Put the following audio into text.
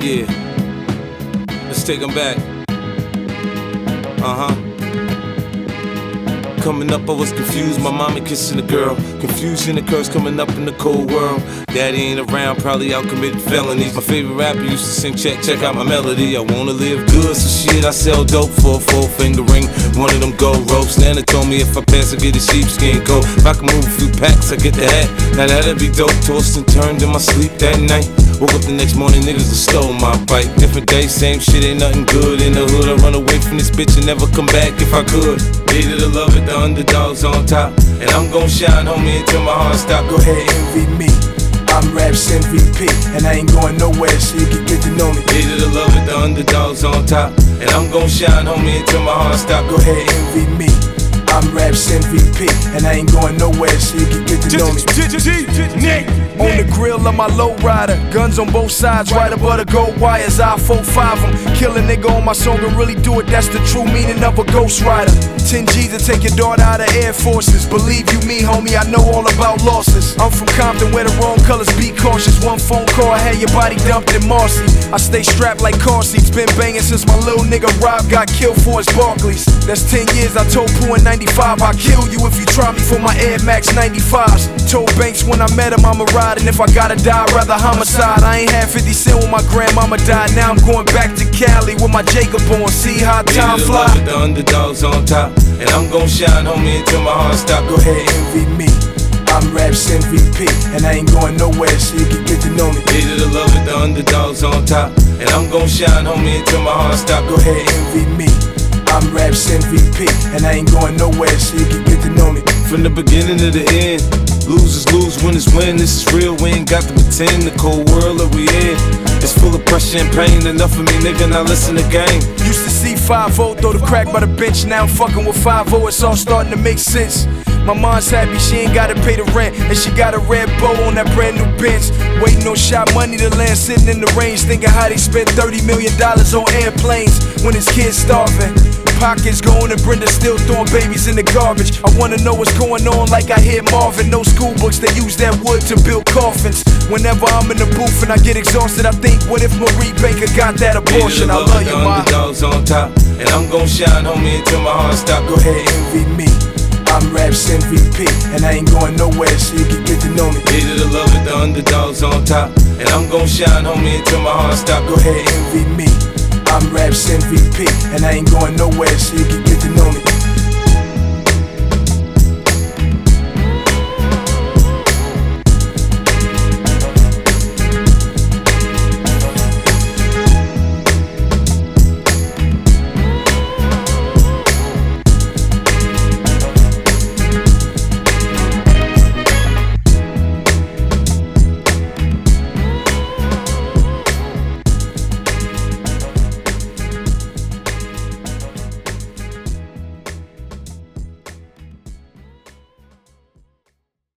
Yeah, let's take them back. Coming up, I was confused. My mama kissing a girl. Confusion occurs coming up in the cold world. Daddy ain't around, probably out committing felonies. My favorite rapper used to sing, check out my melody. I wanna live good, so shit, I sell dope for a 4-finger ring. One of them gold ropes. Nana told me if I pass, I get a sheepskin coat. If I can move a few packs, I get the hat. Now that'd be dope. Tossed and turned in my sleep that night. Woke up the next morning, niggas have stole my bike. Different day, same shit, ain't nothing good in the hood. I run away from this bitch and never come back if I could. Hated to love it, the underdogs on top. And I'm gon' shine, homie, until my heart stop. Go ahead, envy me. I'm Raps MVP, and I ain't going nowhere, so you can get to know me. Hated to love it, the underdogs on top. And I'm gon' shine, homie, until my heart stop. Go ahead, envy me. I'm Raps MVP, and I ain't going nowhere, so you can get to know me. On the grill of my lowrider, guns on both sides, right above the gold wires. I 4-5 'em, kill a nigga on my song and really do it. That's the true meaning of a ghost rider. 10 G's to take your daughter out of Air Forces. Believe you me, homie, I know all about losses. I'm from Compton where the wrong colors, be cautious. One phone call, I had your body dumped in Marcy. I stay strapped like car seats, been banging since my little nigga Rob got killed for his Barclays. That's 10 years, I told Pooh in 95, I'll kill you if you try me for my Air Max 95s. Told Banks when I met him I'ma ride, and if I gotta die, I'd rather homicide. I ain't had 50 cent when my grandmama died. Now I'm going back to Cali with my Jacob on. See how time fly. With the underdogs on top, and I'm gon' shine, homie, until my heart stop. Go ahead, envy me. I'm Raps MVP, and I ain't going nowhere, so you can get to know me. Hated to love it, the underdogs on top, and I'm gon' shine, homie, until my heart stop. Go ahead, envy me. I'm Raps MVP, and I ain't going nowhere, so you can get to know me. From the beginning to the end, losers lose, winners win. This is real, we ain't got to pretend. The cold world that we in, it's full of pressure and pain. Enough of me, nigga, now listen to game. Used to see 5-0, throw the crack by the bench. Now I'm fucking with 5-0, it's all starting to make sense. My mom's happy, she ain't gotta pay the rent, and she got a red bow on that brand new Benz. Waiting on shot money to land, sitting in the range, thinking how they spent $30 million on airplanes when his kids starving. Pockets going and Brenda still throwing babies in the garbage. I wanna know what's going on like I hear Marvin. No school books, they use that wood to build coffins. Whenever I'm in the booth and I get exhausted, I think, what if Marie Baker got that abortion? I love you, ma. Underdogs on top, and I'm gon' shine, homie, until my heart stop. Go ahead, envy me. I'm Raps MVP, and I ain't going nowhere, so you can get to know me. Hated to love it, the underdogs on top, and I'm gon' shine, homie, until my heart stop. Go ahead, envy me. I'm Raps MVP, and I ain't going nowhere, so you can get to know me.